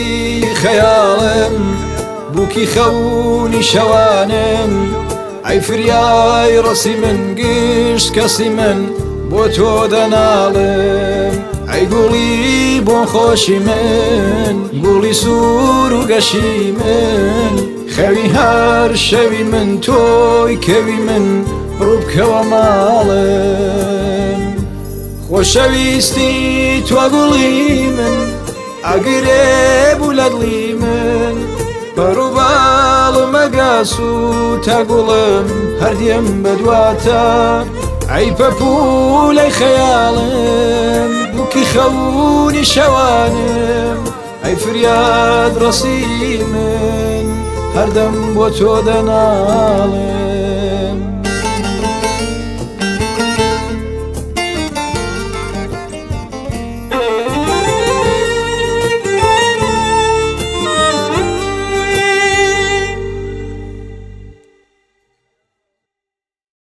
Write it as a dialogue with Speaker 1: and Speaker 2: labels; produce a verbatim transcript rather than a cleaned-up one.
Speaker 1: خەیاڵم بووکی خەونی شەوانم ئەی فریای ڕسی من گشت کەسی من بۆ تۆ دەناڵم ئەی گوڵی بۆ خۆشی من گوڵی سوور و گەشی من خەوی هەر شەوی من تۆی کەوی من ڕووبکەوە ماڵم خۆشەویستی تۆ گوڵی من ئەگرێ بوو لە دڵی من بەڕووباڵم ئەگاس و تا گوڵم هەردێم بەدواتە ئەی پەپوولەی خەیاڵم بووکی خەونی شەوانم ئەی فریاد ڕسی من هەردەم بۆ تۆ دەناڵم